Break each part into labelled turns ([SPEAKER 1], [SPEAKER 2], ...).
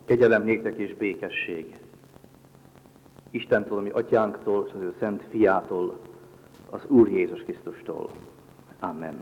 [SPEAKER 1] Kegyelem néktek és békesség Istentől, ami Atyánktól, és az ő szent fiától, az Úr Jézus Krisztustól. Amen.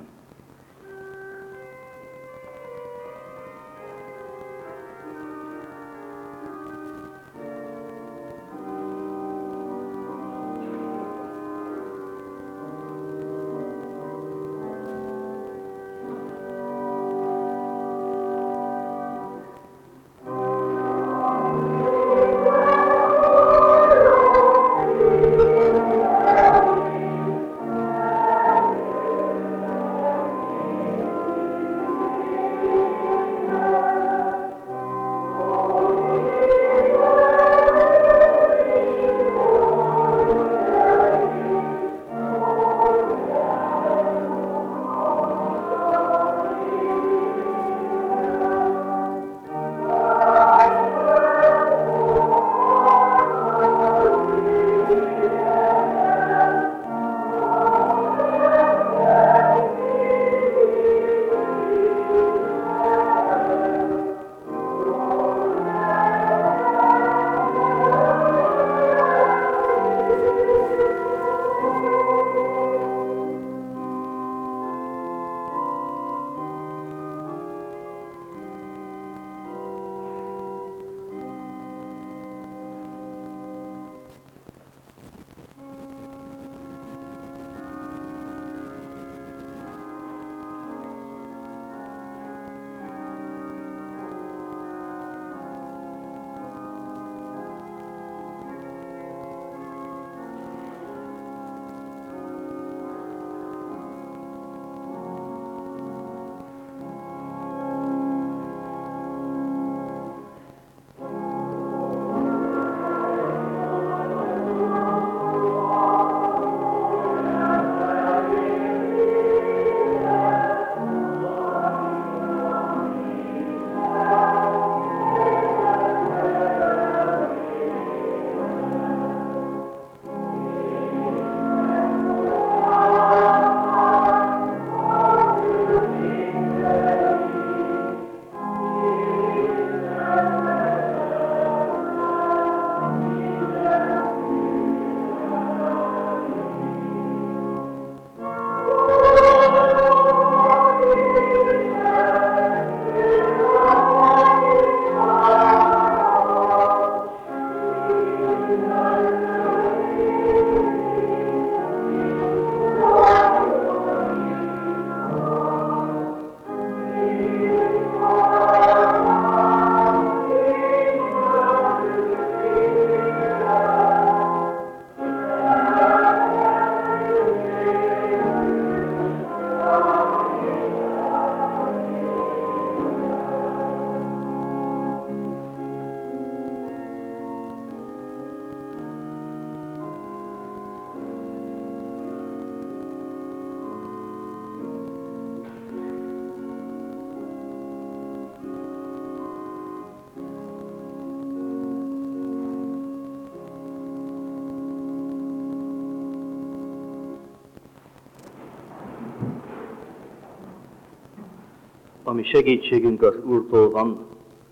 [SPEAKER 1] Ami segítségünk az Úrtól van,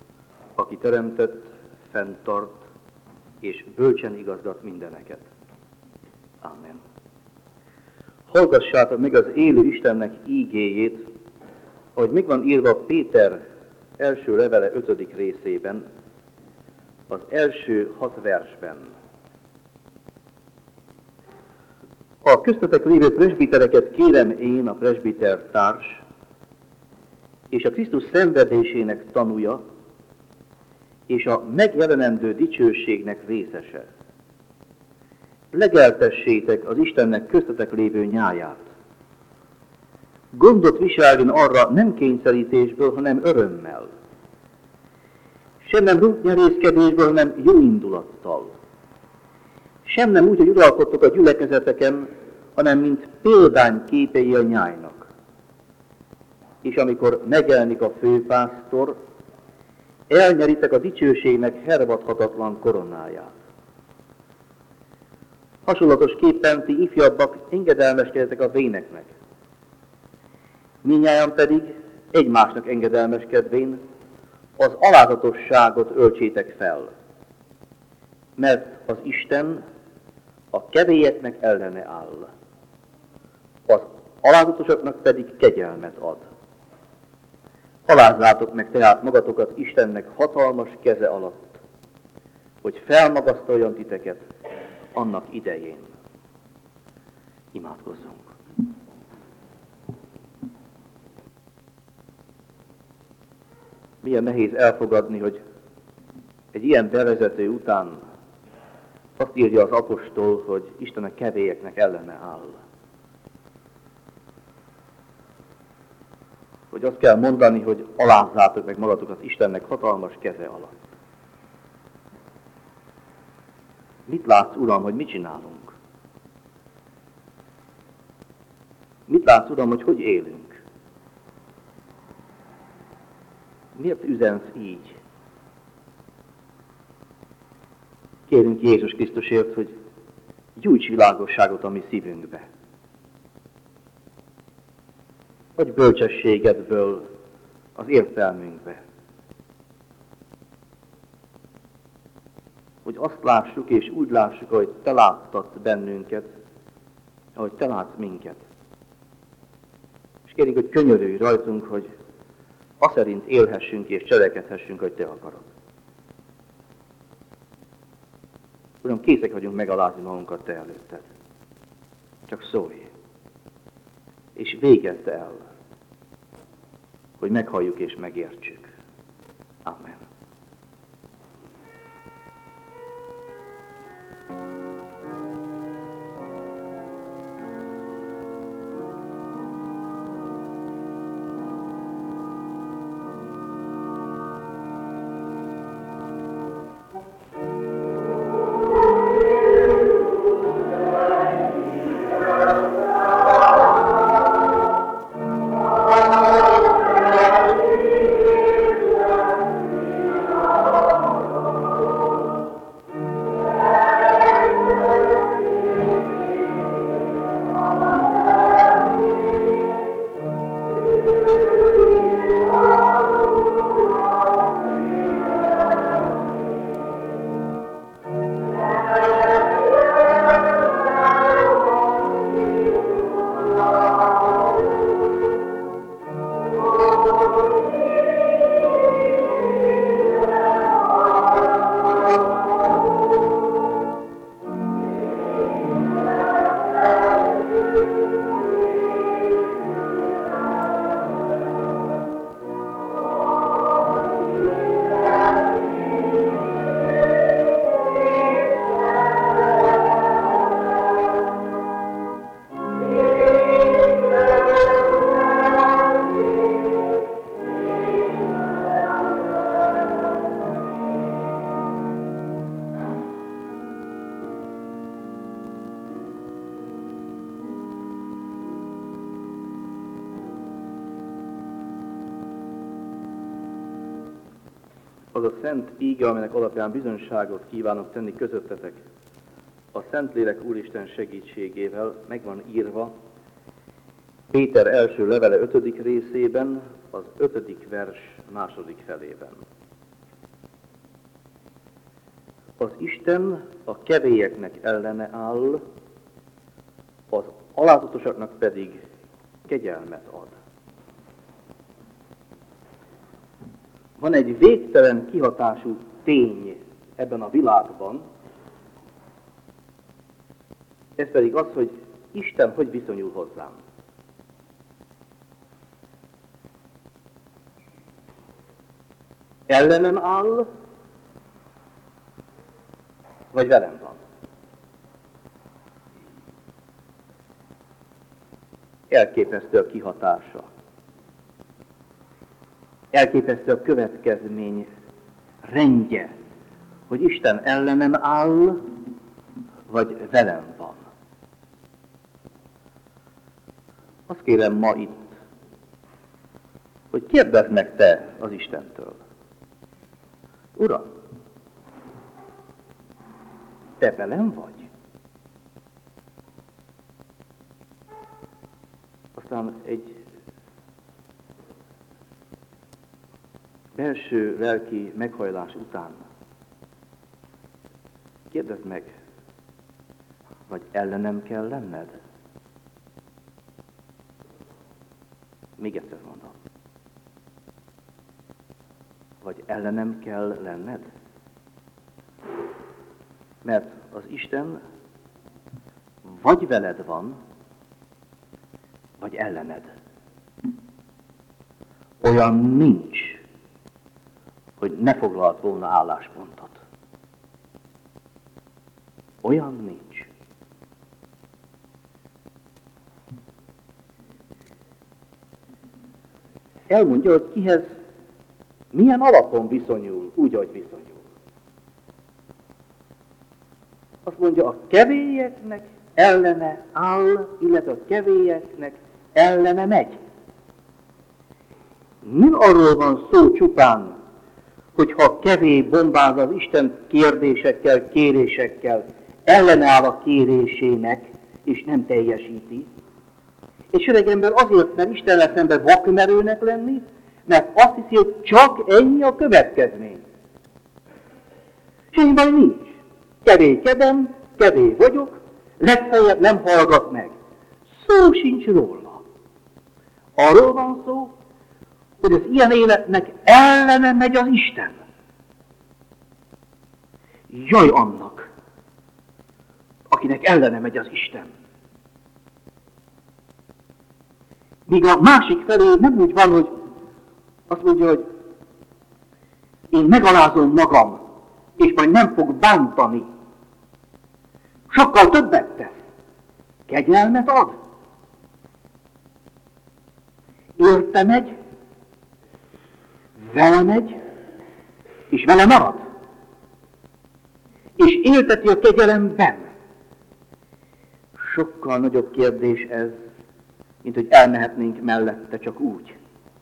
[SPEAKER 1] aki teremtett, fenntart és bölcsen igazgat mindeneket. Amen. Hallgassátok meg az élő Istennek ígéjét, ahogy meg van írva Péter első levele 5. részében, az első 6 versben. A köztetek lévő presbitereket kérem én, a presbiter társ, és a Krisztus szenvedésének tanúja, és a megjelenendő dicsőségnek részese. Legeltessétek az Istennek köztetek lévő nyáját. Gondot viseljen arra nem kényszerítésből, hanem örömmel. Sem nem rúgnyerészkedésből, hanem jó indulattal. Sem nem úgy, hogy uralkodtok a gyülekezeteken, hanem mint példányképei a nyájnak. És amikor megjelenik a főpásztor, elnyeritek a dicsőségnek hervadhatatlan koronáját. Hasonlatosképpen ti ifjabbak engedelmeskedjetek a véneknek. Mindnyájan pedig egymásnak engedelmeskedvén, az alázatosságot öltsétek fel, mert az Isten a kevélyeknek ellene áll, az alázatosaknak pedig kegyelmet ad. Alázzátok meg tehát magatokat Istennek hatalmas keze alatt, hogy felmagasztaljon titeket annak idején. Imádkozzunk! Milyen nehéz elfogadni, hogy egy ilyen bevezető után azt írja az apostol, hogy Isten a kevélyeknek ellene áll. Hogy azt kell mondani, hogy alázzátok meg magatokat Istennek hatalmas keze alatt. Mit látsz, Uram, hogy mit csinálunk? Mit látsz, Uram, hogy élünk? Miért üzensz így? Kérünk Jézus Krisztusért, hogy gyújts világosságot a mi szívünkbe. Vagy bölcsességedből az értelmünkbe. Hogy azt lássuk és úgy lássuk, ahogy te láttat bennünket, ahogy te látsz minket. És kérünk, hogy könyörülj rajtunk, hogy aszerint élhessünk és cselekedhessünk, hogy te akarod. Uram, készek vagyunk megalázni magunkat te előtted. Csak szólj. És végezd el, hogy meghalljuk és megértsük. Amen. Az a szent íge, amelynek alapján bizonyságot kívánok tenni közöttetek, a Szentlélek Úristen segítségével meg van írva Péter első levele 5. részében, az 5. vers 2. felében. Az Isten a kevélyeknek ellene áll, az alázatosaknak pedig kegyelmet ad. Van egy végtelen kihatású tény ebben a világban, ez pedig az, hogy Isten hogy viszonyul hozzám. Ellenem áll, vagy velem van. Elképesztő a kihatása. Elképesztő a következmény rendje, hogy Isten ellenem áll, vagy velem van. Azt kérem ma itt, hogy kérdezd meg te az Istentől. Uram, te velem vagy? Aztán egy belső lelki meghajlás után kérdezd meg, vagy ellenem kell lenned? Még egyszer mondom. Vagy ellenem kell lenned? Mert az Isten vagy veled van, vagy ellened. Olyan nincs, hogy ne foglalt volna álláspontot. Olyan nincs. Elmondja, hogy kihez milyen alapon viszonyul, úgy, ahogy viszonyul. Azt mondja, a kevélyeknek ellene áll, illetve a kevélyeknek ellene megy. Nem arról van szó csupán, hogyha a kevély bombáz az Isten kérdésekkel, kérésekkel, ellenáll a kérésének, és nem teljesíti. És öreg ember azért, mert Istennel szemben vakmerőnek lenni, mert azt hiszi, hogy csak ennyi a következmény. Semmi baj nincs. Kevélykedem, kevély vagyok, legfeljebb nem hallgat meg. Szó sincs róla. Arról van szó, hogy az ilyen életnek ellene megy az Isten. Jaj annak, akinek ellene megy az Isten. Míg a másik felé nem úgy van, hogy azt mondja, hogy én megalázom magam, és majd nem fog bántani. Sokkal többet tesz. Kegyelmet ad. Érte megy, vele megy, és vele marad. És élteti a kegyelemben. Sokkal nagyobb kérdés ez, mint hogy elmehetnénk mellette csak úgy.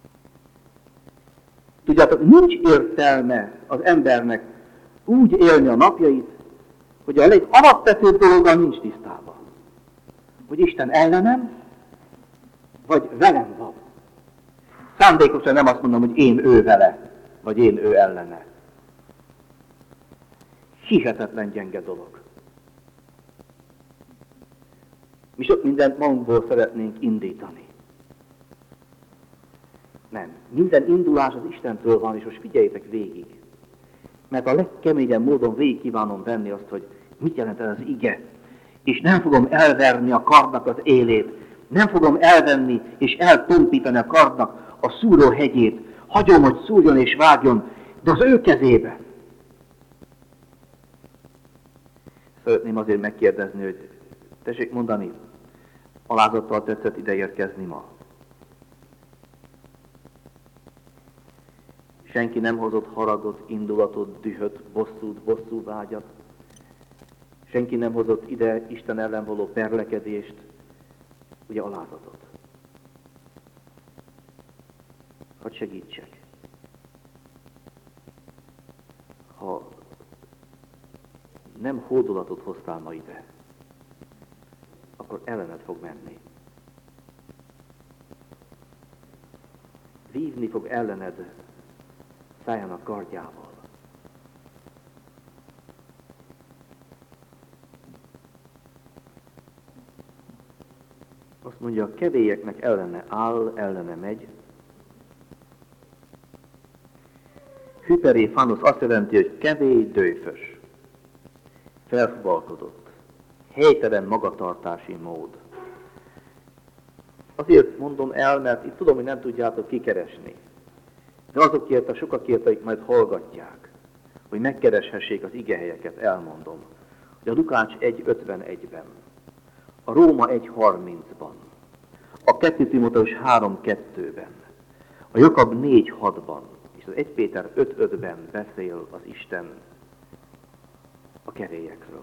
[SPEAKER 1] Tudjátok, nincs értelme az embernek úgy élni a napjait, hogy a legalapvetőbb dologgal nincs tisztában. Hogy Isten ellenem, vagy velem van. Szándékosan nem azt mondom, hogy én ő vele, vagy én ő ellene. Hihetetlen gyenge dolog. Mi sok mindent magunkból szeretnénk indítani. Nem. Minden indulás az Istentől van, és most figyeljétek végig. Mert a legkeményebb módon végig kívánom venni azt, hogy mit jelent ez az ige. És nem fogom elverni a kardnak az élét. Nem fogom elvenni és eltompítani a kardnak a szúró hegyét. Hagyom, hogy szúrjon és vágjon, de az ő kezébe. Szeretném azért megkérdezni, hogy tessék mondani, alázattal tetszett ide érkezni ma. Senki nem hozott haragot, indulatot, dühöt, bosszúvágyat. Senki nem hozott ide Isten ellen való perlekedést, ugye alázatot. Hadd segítsek. Ha nem hódolatot hoztál ma ide, akkor ellened fog menni. Vívni fog ellened szájának kardjával. Azt mondja, a kevélyeknek ellene áll, ellene megy. Hyperéfanos azt jelenti, hogy kevély, dőfös, felfubalkodott, helytelen magatartási mód. Azért mondom el, mert itt tudom, hogy nem tudjátok kikeresni. De azokért, a sokakért, akik majd hallgatják, hogy megkereshessék az igehelyeket, elmondom, hogy a Lukács 1.51-ben, a Róma 1.30-ban, a 2 Timóteus 3.2-ben, a Jakab 4.6-ban, és az 1 Péter 5.5-ben beszél az Isten a kevélyekről.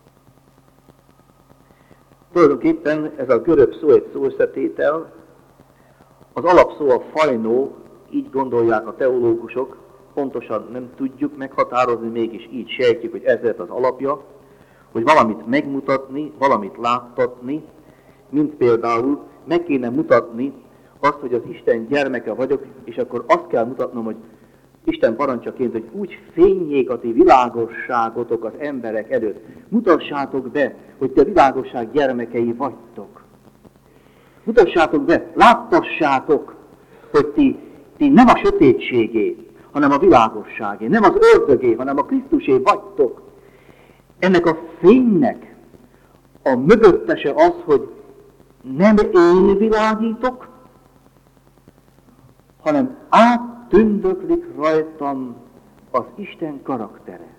[SPEAKER 1] Tulajdonképpen ez a görög szó egy szóösszetétel, az alapszó a fajnó, így gondolják a teológusok, pontosan nem tudjuk meghatározni, mégis így sejtjük, hogy ez lett az alapja, hogy valamit megmutatni, valamit láttatni, mint például meg kéne mutatni azt, hogy az Isten gyermeke vagyok, és akkor azt kell mutatnom, hogy Isten parancsaként, hogy úgy fényjék a ti világosságotok az emberek előtt. Mutassátok be, hogy te világosság gyermekei vagytok. Mutassátok be, láttassátok, hogy ti nem a sötétségé, hanem a világosságé, nem az ördögé, hanem a Krisztusé vagytok. Ennek a fénynek a mögöttese az, hogy nem én világítok, hanem áttündöklik rajtam az Isten karaktere.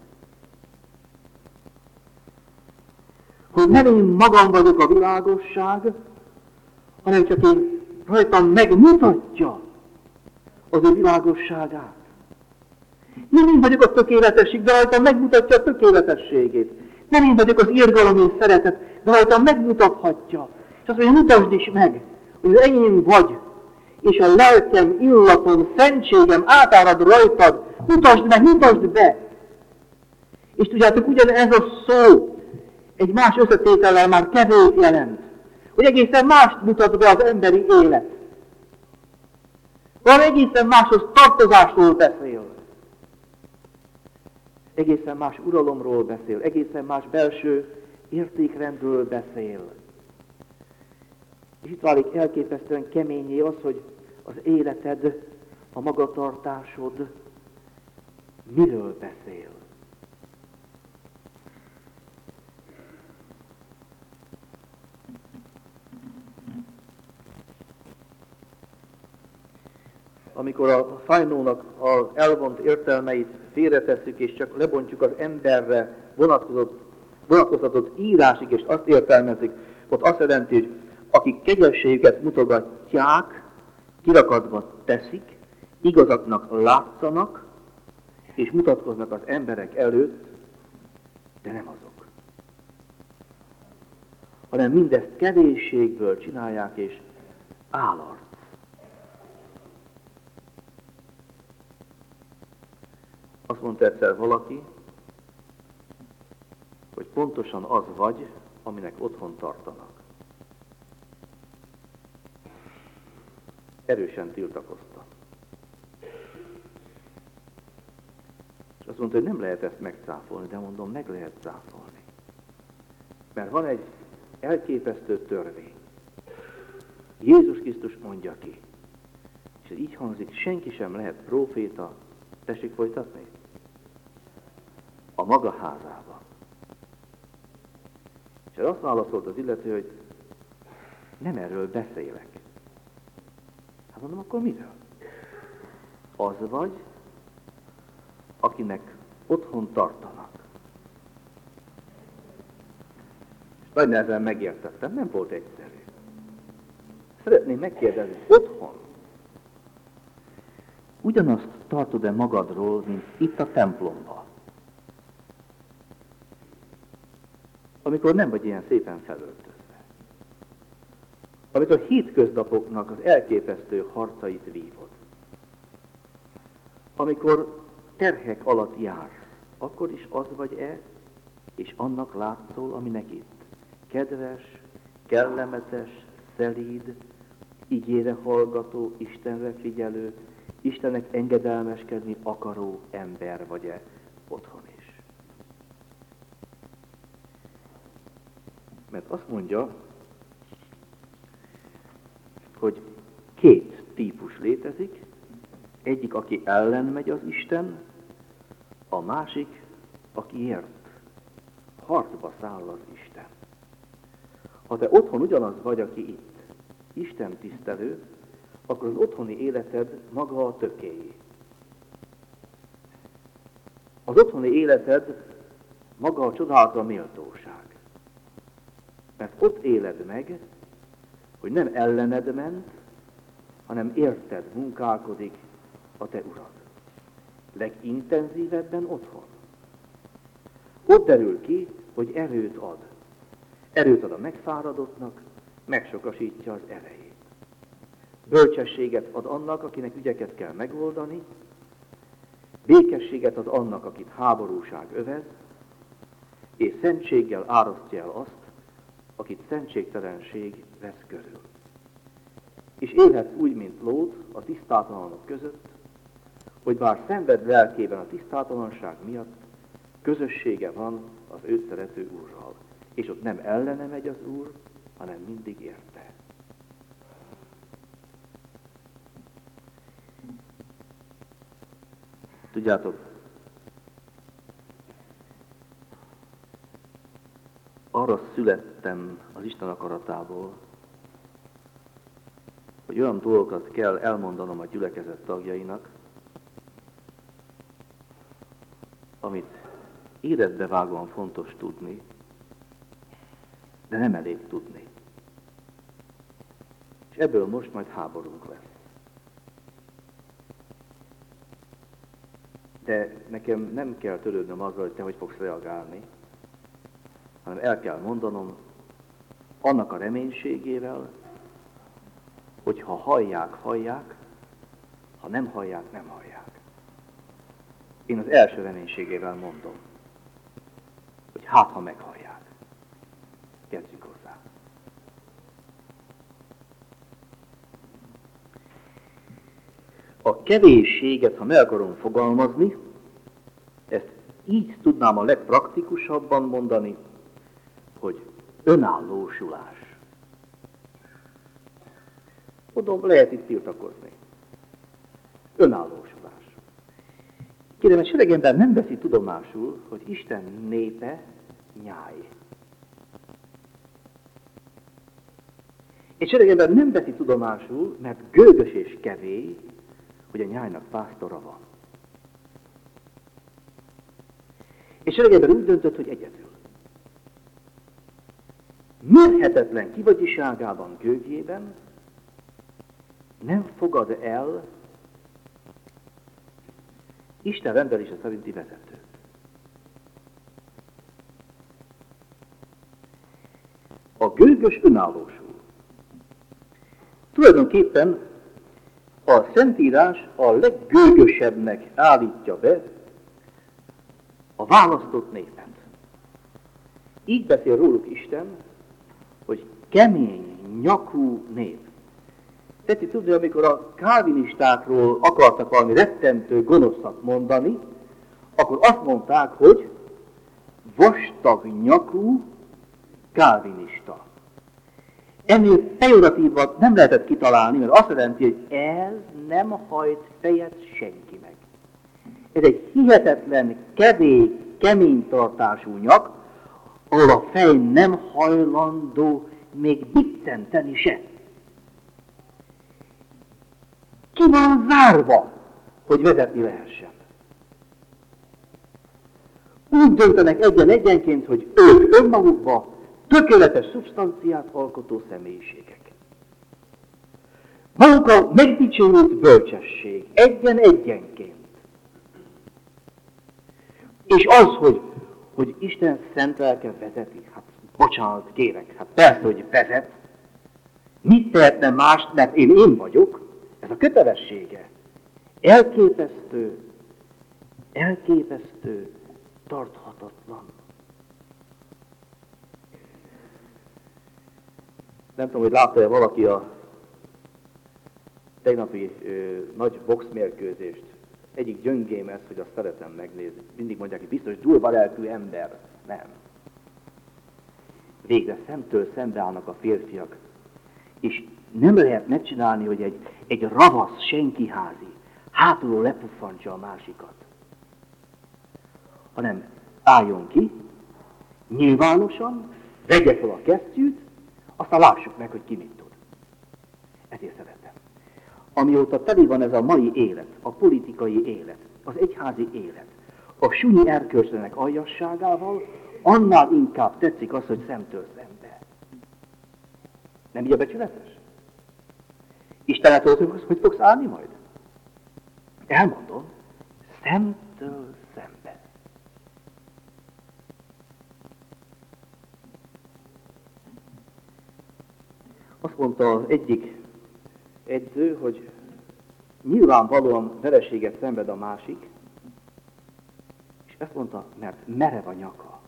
[SPEAKER 1] Hogy nem én magam vagyok a világosság, hanem csak én rajtam megmutatja az ő világosságát. Nem én vagyok a tökéletesség, de rajtam megmutatja a tökéletességét. Nem én vagyok az irgalom és szeretet, de rajtam megmutathatja. És azt mondja, mutasd is meg, hogy az enyém vagy, és a lelkem, illatom, szentségem átárad rajtad. Mutasd meg, mutasd be! És tudjátok, ugyanez a szó egy más összetétellel már kevés jelent. Hogy egészen mást mutat be az emberi élet. Valami egészen máshoz tartozásról beszél. Egészen más uralomról beszél, egészen más belső értékrendről beszél. És itt válik elképesztően keményé az, hogy az életed, a magatartásod miről beszél. Amikor a fájnónak az elvont értelmeit félretesszük, és csak lebontjuk az emberre vonatkoztatott írásig, és azt értelmezik, ott azt jelenti, hogy akik kegyességet mutogatják, kirakatva teszik, igazaknak látszanak, és mutatkoznak az emberek előtt, de nem azok. Hanem mindezt kevésségből csinálják, és állarc. Azt mondta egyszer valaki, hogy pontosan az vagy, aminek otthon tartanak. Erősen tiltakozta. És azt mondta, hogy nem lehet ezt megcáfolni, de mondom, meg lehet cáfolni. Mert van egy elképesztő törvény. Jézus Krisztus mondja ki. És ez így hangzik, senki sem lehet próféta. Tessék folytatni? A maga házába. És azt válaszolt az illető, hogy nem erről beszélek. Hát mondom, akkor miről? Az vagy, akinek otthon tartanak. És nagy nehezen megértettem, nem volt egyszerű. Szeretném megkérdezni, otthon ugyanazt tartod-e magadról, mint itt a templomban? Amikor nem vagy ilyen szépen felöltözve. Amikor hétköznapoknak az elképesztő harcait vívod. Amikor terhek alatt jársz, akkor is az vagy-e, és annak látszol, aminek itt. Kedves, kellemetes, szelíd, igére hallgató, Istenre figyelő, Istennek engedelmeskedni akaró ember vagy-e otthon is. Mert azt mondja, hogy két típus létezik, egyik, aki ellen megy az Isten, a másik, aki ért. Harcba száll az Isten. Ha te otthon ugyanaz vagy, aki itt, Isten tisztelő, akkor az otthoni életed maga a tökéjé. Az otthoni életed maga a csodálatos méltóság. Mert ott éled meg, hogy nem ellened ment, hanem érted munkálkodik a te urad. Legintenzívebben otthon. Ott derül ki, hogy erőt ad. Erőt ad a megfáradottnak, megsokasítja az erejét. Bölcsességet ad annak, akinek ügyeket kell megoldani, békességet ad annak, akit háborúság övez, és szentséggel árasztja el azt, akit szentségtelenség vesz körül. És élhetsz úgy, mint Lót a tisztátalanok között, hogy bár szenved lelkében a tisztátalanság miatt, közössége van az őt szerető Úrral. És ott nem ellene megy az Úr, hanem mindig érte. Tudjátok, arra születtem az Isten akaratából, hogy olyan dolgokat kell elmondanom a gyülekezet tagjainak, amit életbevágóan fontos tudni, de nem elég tudni. És ebből most majd háborúnk lesz. De nekem nem kell törődnöm azzal, hogy te hogy fogsz reagálni, hanem el kell mondanom annak a reménységével, hogy ha hallják, hallják, ha nem hallják, nem hallják. Én az első reménységével mondom, hogy hát, ha meghallják. Kezdjünk hozzá. A kevésséget, ha meg akarom fogalmazni, ezt így tudnám a legpraktikusabban mondani, hogy önállósulás. Mondom, lehet itt tiltakozni. Önállósulás. Kérem, egy sereg ember nem veszi tudomásul, hogy Isten népe nyáj. Egy sereg ember nem veszi tudomásul, mert gőgös és kevély, hogy a nyájnak pásztora van. És sereg ember úgy döntött, hogy egyedül. Mérhetetlen kivagyiságában, gőgjében nem fogad el Isten rendelése szerinti vezetőt. A gőgös önállósul. Tulajdonképpen a Szentírás a leggőgösebbnek állítja be a választott népet. Így beszél róluk Isten, hogy kemény, nyakú nép. Tetszik tudni, amikor a kálvinistákról akartak valami rettentő gonoszat mondani, akkor azt mondták, hogy vastag nyakú kálvinista. Ennél pejoratívvat nem lehetett kitalálni, mert azt jelenti, hogy ez nem hajt fejet senkinek. Ez egy hihetetlen, kemény tartású nyak, ahol a fej nem hajlandó még biccenteni se. Ki van zárva, hogy vezetni lehessen. Úgy döntenek egyenként, hogy ők önmagukba tökéletes szubstanciát alkotó személyiségek. Maguk a megdicsőült bölcsesség, egyenként. És az, hogy Isten szent lelke vezeti, hát bocsánat kérek, hát persze, hogy vezet. Mit tehetne mást, mert én vagyok, ez a kötelessége. Elképesztő, tarthatatlan. Nem tudom, hogy látta-e valaki a tegnapi nagy boxmérkőzést. Egyik gyöngém ez, hogy azt szeretem megnézni. Mindig mondják, hogy biztos durva lelkű ember. Nem. Végre szemtől szembe állnak a férfiak. És nem lehet megcsinálni, hogy egy ravasz senkiházi hátulról lepuffantsa a másikat. Hanem álljon ki, nyilvánosan, vegye fel a kesztyűt, aztán lássuk meg, hogy ki mit tud. Ezért szeretem. Amióta teli van ez a mai élet, a politikai élet, az egyházi élet, a sunyi erkölcslenek aljasságával, annál inkább tetszik az, hogy szemtől szembe. Nem így a becsületes? Istenet hogy fogsz állni majd? Elmondom, szemtől szembe. Azt mondta az egyik edző, hogy nyilvánvalóan vereséget szenved a másik, és ezt mondta, mert merev a nyaka.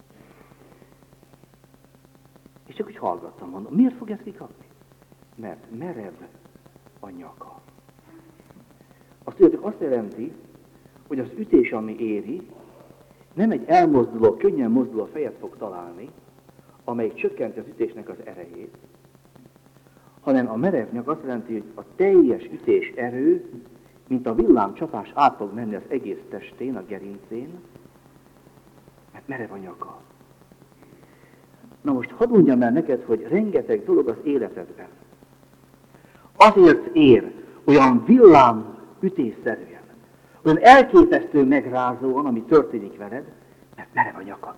[SPEAKER 1] És csak úgy hallgattam, mondom, miért fog ezt kikapni? Mert merev a nyaka. Azt tudjátok, azt jelenti, hogy az ütés, ami éri, nem egy elmozduló, könnyen mozduló fejet fog találni, amelyik csökkenti az ütésnek az erejét, hanem a merev nyak azt jelenti, hogy a teljes ütés erő, mint a villámcsapás át fog menni az egész testén, a gerincén, mert merev a nyaka. Na most hadd mondjam el neked, hogy rengeteg dolog az életedben azért ér olyan villám ütésszerűen, olyan elképesztő megrázóan, ami történik veled, mert merev a nyakad.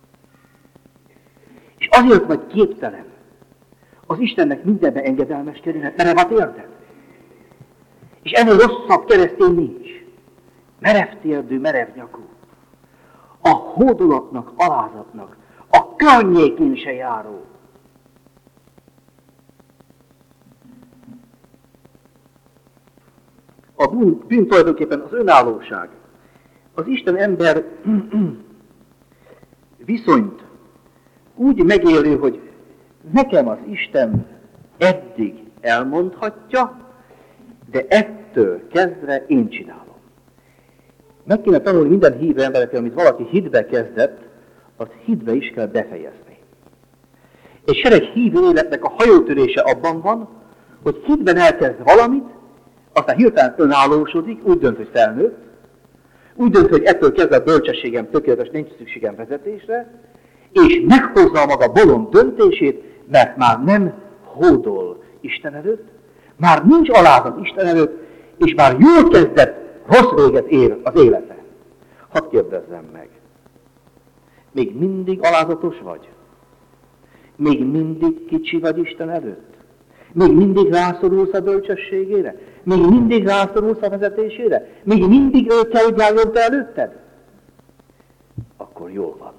[SPEAKER 1] És azért vagy képtelen az Istennek mindenbe engedelmeskedni, mert merev a térded. És ennél rosszabb keresztény nincs. Merev térdű, merev nyakú. A hódolatnak, alázatnak, a környékén se járó. A bűn tulajdonképpen az önállóság. Az Isten-ember viszonyt úgy megélő, hogy nekem az Isten eddig elmondhatja, de ettől kezdve én csinálom. Meg kéne tanulni minden hívő emberek, amit valaki hitbe kezdett, azt hitbe is kell befejezni. Egy sereg hívő életnek a hajótörése abban van, hogy hitben elkezd valamit, aztán hirtelen önállósodik, úgy dönt, hogy felnőtt, úgy dönt, hogy ettől kezdve a bölcsességem tökéletes, nincs szükségem vezetésre, és meghozza a maga bolond döntését, mert már nem hódol Isten előtt, már nincs alázat Isten előtt, és már jól kezdett, rossz véget ér az élete. Hadd kérdezzem meg, még mindig alázatos vagy? Még mindig kicsi vagy Isten előtt? Még mindig rászorulsz a bölcsességére? Még mindig rászorulsz a vezetésére? Még mindig ő kell, hogy álljon te előtted? Akkor jól van.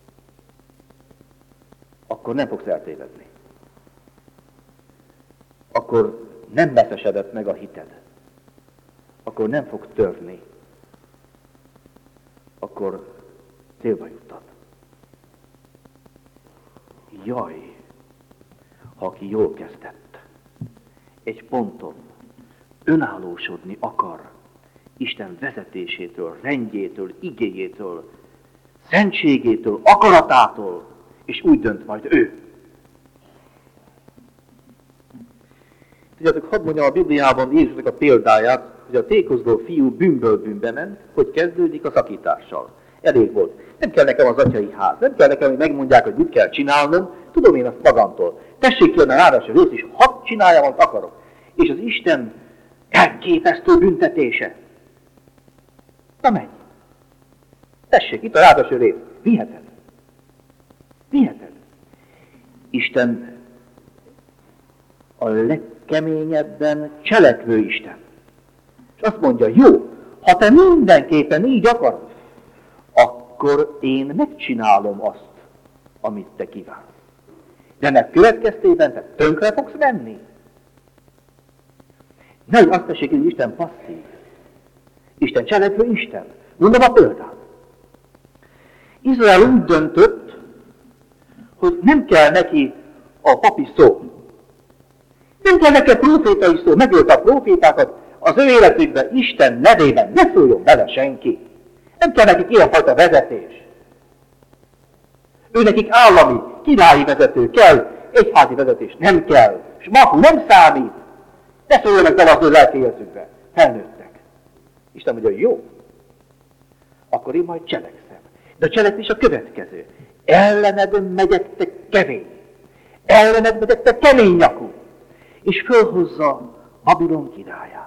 [SPEAKER 1] Akkor nem fogsz eltévedni. Akkor nem veszesedett meg a hited. Akkor nem fog törni. Akkor célba juttat. Jaj, ha aki jól kezdett, egy ponton önállósodni akar Isten vezetésétől, rendjétől, igéjétől, szentségétől, akaratától, és úgy dönt majd ő. Tudjátok, hadd mondjam a Bibliában Jézusnak a példáját, hogy a tékozló fiú bűnből bűnbe ment, hogy kezdődik a szakítással. Elég volt. Nem kell nekem az atyai ház, nem kell nekem, hogy megmondják, hogy mit kell csinálnom, tudom én azt magamtól. Tessék jönni a ráadási rész, és hadd csináljam, amit akarok. És az Isten elképesztő büntetése. Na menj! Tessék, itt a ráadási rész. Viheted. Viheted. Isten a legkeményebben cselekvő Isten. És azt mondja, jó, ha te mindenképpen így akarod, akkor én megcsinálom azt, amit te kívánsz. De ennek következtében te tönkre fogsz menni. Nehogy azt tessék, hogy Isten passzív. Isten cselekvő Isten. Mondom a példát. Izrael úgy döntött, hogy nem kell neki a papi szó. Nem kell neki a profétai szó. Megölt a profétákat, az ő életükben Isten nevében ne szóljon bele senki. Nem kell nekik ilyenfajta vezetés. Ő nekik állami, királyi vezető kell, egyházi vezetés nem kell. És mafu nem számít. Ne szóljanak bele az ő lelki életükbe. Felnőttek. Isten mondja, jó. Akkor én majd cselekszem. De a cselekvés a következő. Ellened megyek te kemény. Ellened megyek te kemény nyakú. És fölhozza Babilon királyát.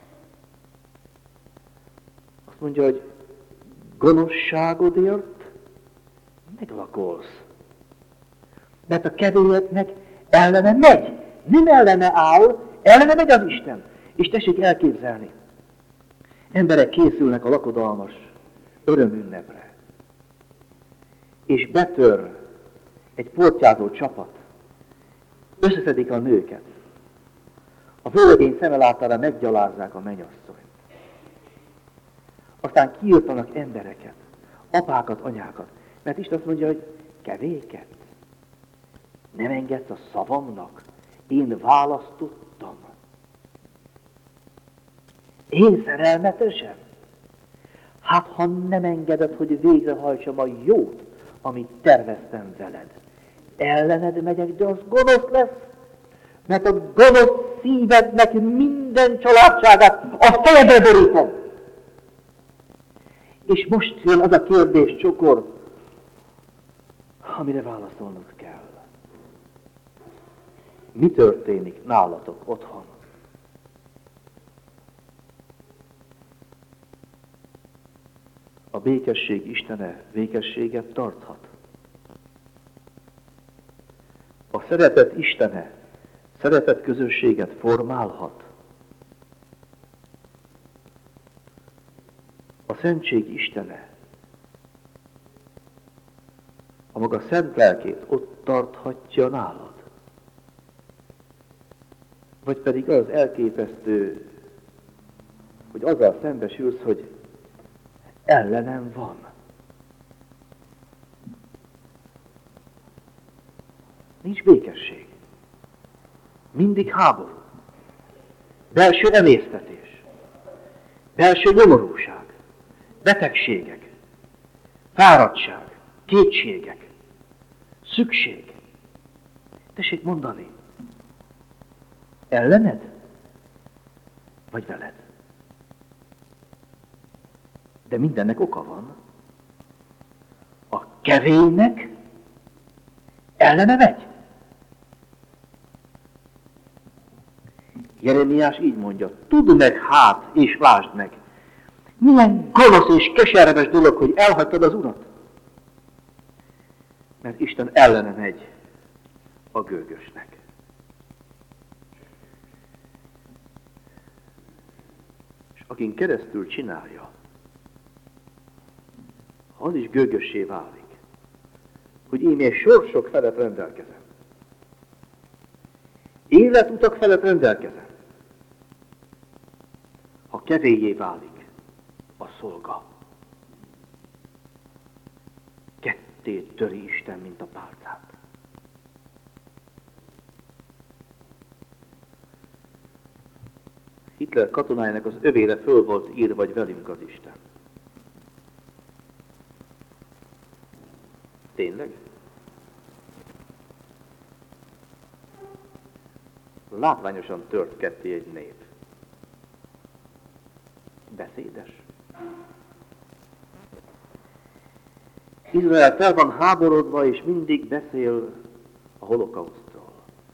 [SPEAKER 1] Azt mondja, hogy gonoszságodért meglakolsz. Mert a kedvélyeknek ellene megy. Nem ellene áll, ellene megy az Isten. És tessék elképzelni. Emberek készülnek a lakodalmas örömünnepre. És betör egy portyázó csapat. Összeszedik a nőket. A völgény szeme látára meggyalázzák a mennyasszonyt. Aztán kiirtanak embereket, apákat, anyákat. Mert Isten azt mondja, hogy kevéket. Nem engedsz a szavamnak. Én választottam. Én szerelmetesen? Hát, ha nem engeded, hogy végrehajtsam a jót, amit terveztem veled, ellened megyek, de az gonosz lesz, mert a gonosz szívednek minden családságát a fejedre borítom. És most jön az a kérdés, csokor, amire válaszolnod kell. Mi történik nálatok otthon? A békesség Istene békességet tarthat. A szeretet Istene szeretet közösséget formálhat. A szentség Istene a maga szent lelkét ott tarthatja nálad. Vagy pedig az elképesztő, hogy azzal szembesülsz, hogy ellenem van. Nincs békesség. Mindig háború. Belső emésztetés. Belső nyomorúság. Betegségek. Fáradtság. Kétségek. Szükség. Tessék mondani. Ellened? Vagy veled? De mindennek oka van. A kevélynek ellene megy. Jeremiás így mondja, tudd meg hát, és lásd meg, milyen gonosz és keserves dolog, hogy elhagytad az Urat. Mert Isten ellene megy a gőgösnek. És akin keresztül csinálja, az is gőgössé válik, hogy íme sorsok felett rendelkezem. Életutak felett rendelkezem. Ha kevélyé válik a szolga, ketté töri Isten, mint a pálcát. Hitler katonájának az övére föl volt írva, vagy velünk az Isten. Tényleg? Látványosan tört ketté egy nép. Beszédes. Izrael fel van háborodva, és mindig beszél a holokausztról.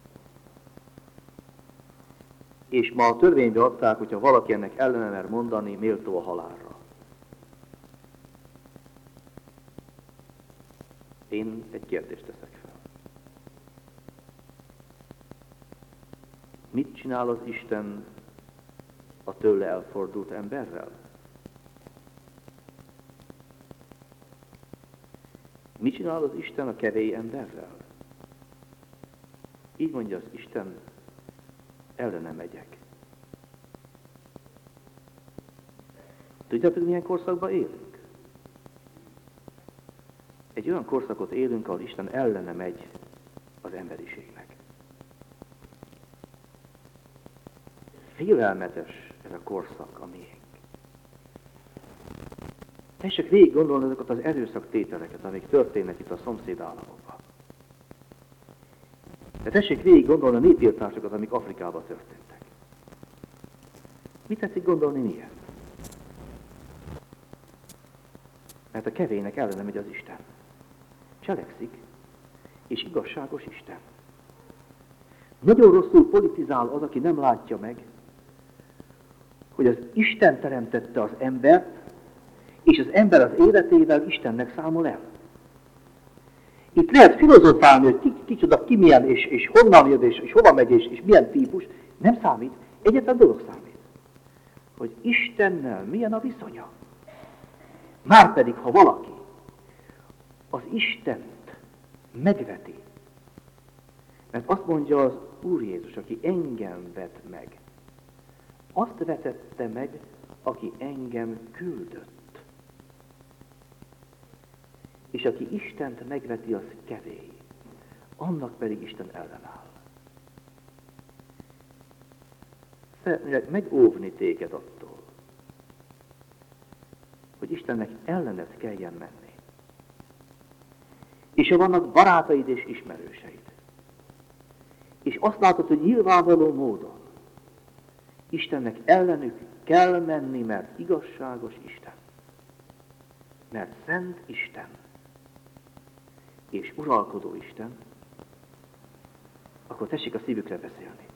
[SPEAKER 1] És ma a törvénybe adták, hogyha valaki ennek ellene mer mondani, méltó a halálra. Én egy kérdést teszek fel. Mit csinál az Isten a tőle elfordult emberrel? Mit csinál az Isten a kevély emberrel? Így mondja az Isten, ellene megyek. Tudjátok, milyen korszakban élünk? Egy olyan korszakot élünk, ahol Isten ellene megy az emberiségnek. Félelmetes ez a korszak, a miénk. Tessék végig gondolni azokat az erőszaktételeket, amik történnek itt a szomszéd államokban. De tessék végig gondolni a népirtásokat, amik Afrikában történtek. Mit tetszik gondolni, miért? Mert a kevélynek ellene megy az Isten. Cselekszik, és igazságos Isten. Nagyon rosszul politizál az, aki nem látja meg, hogy az Isten teremtette az embert, és az ember az életével Istennek számol el. Itt lehet filozofálni, hogy kicsoda, ki milyen, és honnan jön, és hova megy, és milyen típus. Nem számít. Egyetlen dolog számít. Hogy Istennel milyen a viszonya. Márpedig, ha valaki az Istent megveti, mert azt mondja az Úr Jézus, aki engem vet meg, azt vetette meg, aki engem küldött. És aki Istent megveti, az kevély. Annak pedig Isten ellenáll. Szeretnélek megóvni téged attól, Istennek ellenet kelljen menni. És ha vannak barátaid és ismerőseid, és azt látod, hogy nyilvánvaló módon Istennek ellenük kell menni, mert igazságos Isten, mert szent Isten, és uralkodó Isten, akkor tessék a szívükre beszélni.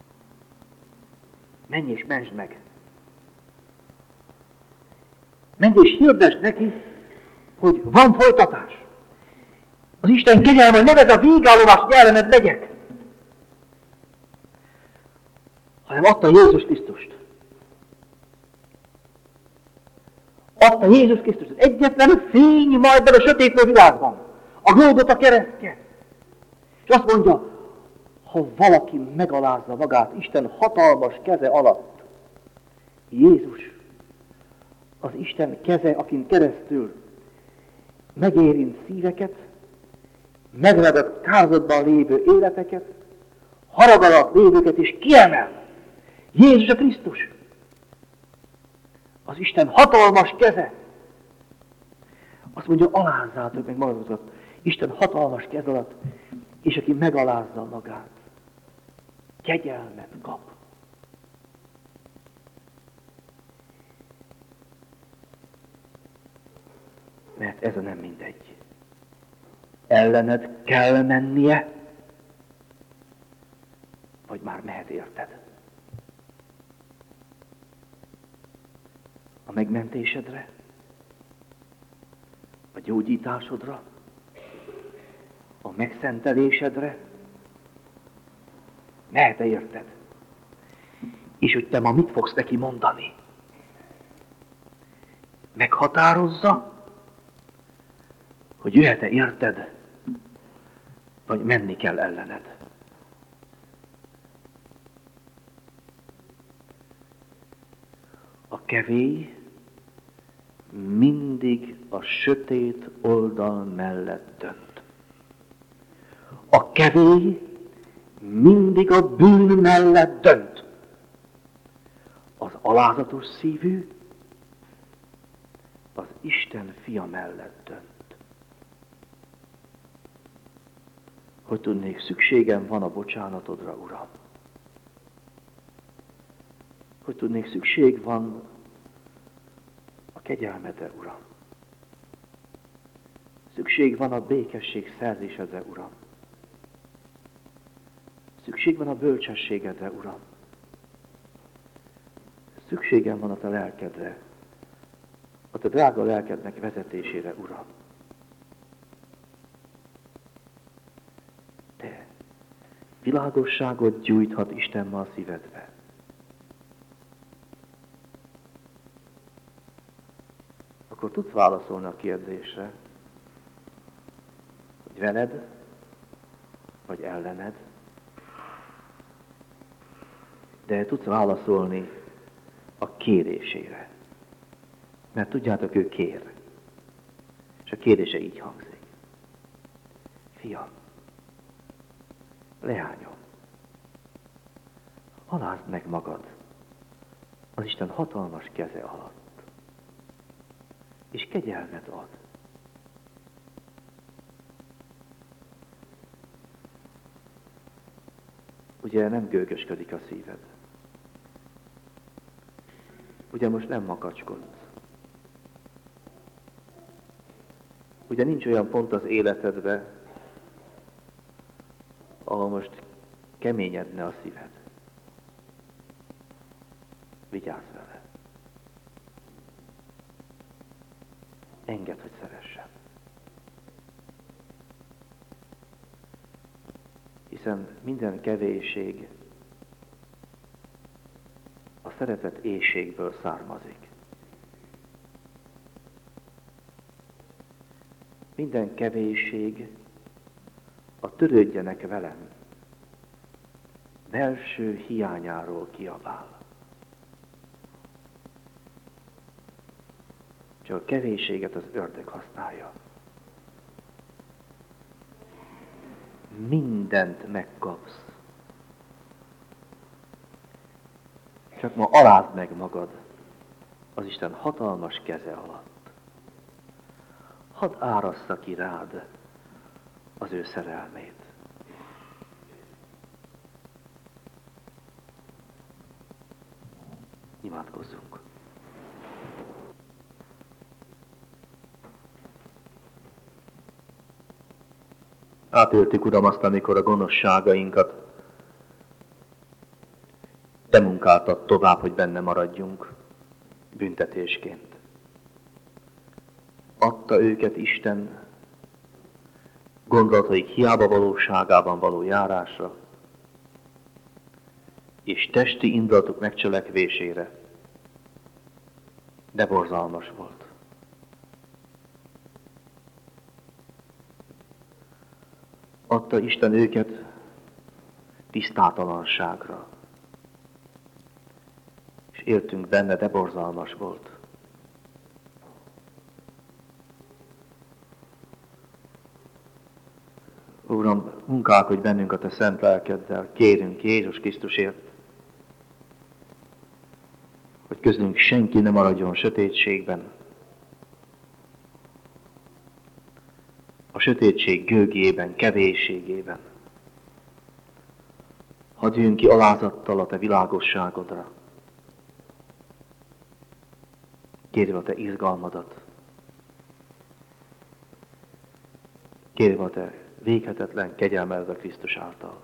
[SPEAKER 1] Menj és mentsd meg! Menj és hirdesd neki, hogy van folytatás. Az Isten kegyelme, hogy ne ez a végállomás, hogy ellened legyek, hanem adta Jézus Krisztust. Adta Jézus Krisztust. Az egyetlen fény majd ebben a sötétlő világban. A Golgota keresztje. És azt mondja, ha valaki megalázza magát Isten hatalmas keze alatt, Jézus, az Isten keze, akin keresztül megérint szíveket, megradott kározatban lévő életeket, harag alatt lévőket is kiemel. Jézus a Krisztus, az Isten hatalmas keze. Azt mondja, alázzátok meg magatokat Isten hatalmas keze alatt, és aki megalázza magát, kegyelmet kap. Mert ez a nem mindegy. Ellened kell mennie, vagy már mehet érted. A megmentésedre, a gyógyításodra, a megszentelésedre, mehet-e érted? És hogy te ma mit fogsz neki mondani? Meghatározza, hogy jöhet-e érted, vagy menni kell ellened. A kevély mindig a sötét oldal mellett dönt. A kevély mindig a bűn mellett dönt. Az alázatos szívű az Isten fia mellett dönt. Hogy tudnék, szükségem van a bocsánatodra, Uram. Hogy tudnék, szükség van a kegyelmedre, Uram. Szükség van a békesség szerzésedre, Uram. Szükség van a bölcsességedre, Uram. Szükségem van a te lelkedre, a te drága lelkednek vezetésére, Uram. Te világosságot gyújthat Isten ma a szívedbe. Akkor tudsz válaszolni a kérdésre, hogy veled, vagy ellened, de tudsz válaszolni a kérésére. Mert tudjátok, ő kér. És a kérése így hangzik. Fiam, leányom, alázd meg magad az Isten hatalmas keze alatt, és kegyelmet ad. Ugye nem gőgösködik a szíved. Ugye most nem makacskodsz. Ugye nincs olyan pont az életedben, ahol most keményedne a szíved. Vigyázz vele. Engedd, hogy szeressen. Hiszen minden kevésség a szeretet éhségből származik. Minden kevésség a törődjenek velem belső hiányáról kiabál. Csak a kevésséget az ördög használja. Mindent megkapsz. Csak ma alázd meg magad az Isten hatalmas keze alatt. hadd árassza ki rád az ő szerelmét. Imádkozzunk. Átéltük, Uram, azt, amikor a gonoszságainkat Te munkáltad tovább, hogy benne maradjunk büntetésként. Adta őket Isten gondolataik hiába valóságában való járásra, és testi indulatok megcselekvésére, de borzalmas volt. Adta Isten őket tisztátalanságra, és éltünk benne, de borzalmas volt. Uram, munkálkodj bennünk a Te szent lelkeddel, kérünk Jézus Krisztusért, hogy közülünk senki ne maradjon sötétségben. A sötétség gőgében, kevésségében. Hadd jöjjünk ki alázattal a Te világosságodra. Kérve a Te izgalmadat. Kérve a Te véghetetlen kegyelmedet Krisztus által.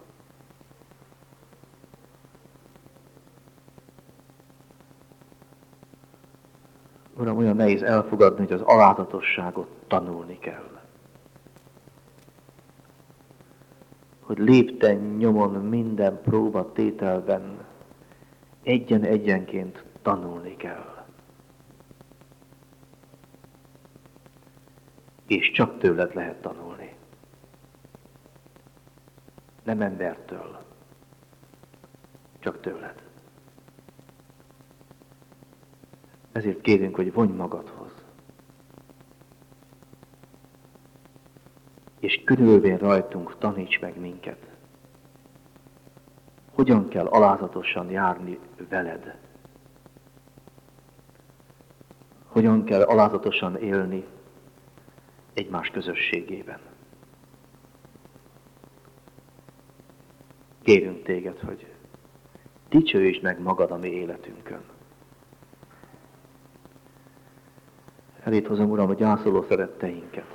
[SPEAKER 1] Uram, olyan nehéz elfogadni, hogy az alázatosságot tanulni kell. Hogy lépten nyomon minden próbatételben egyenként tanulni kell. És csak tőled lehet tanulni. Nem embertől, csak tőled. Ezért kérünk, hogy vonj magadhoz. És körülvén rajtunk taníts meg minket. Hogyan kell alázatosan járni veled? Hogyan kell alázatosan élni egymás közösségében? Kérünk téged, hogy dicsőítsd meg magad a mi életünkön. Eléd hozom, Uram, a gyászoló szeretteinket,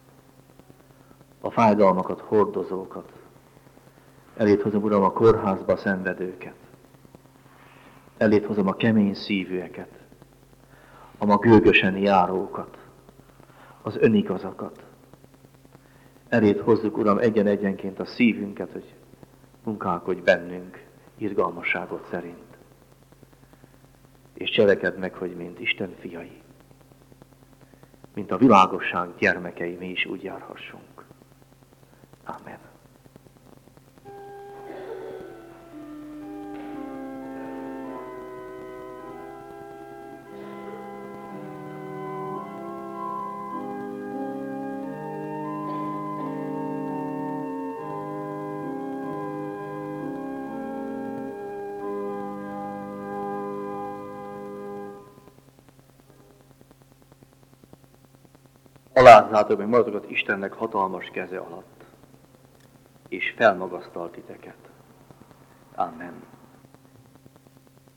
[SPEAKER 1] a fájdalmakat hordozókat. Eléd hozom, Uram, a kórházba szenvedőket. Eléd hozom a kemény szívűeket, a ma gőgösen járókat, az önigazakat. Eléd hozzuk, Uram, egyenként a szívünket, hogy munkálkodj bennünk irgalmasságot szerint. És cselekedd meg, hogy mint Isten fiai, mint a világosság gyermekei, mi is úgy járhassunk. Amen. Alázzátok meg magatokat Istennek hatalmas keze alatt, és felmagasztal titeket. Amen.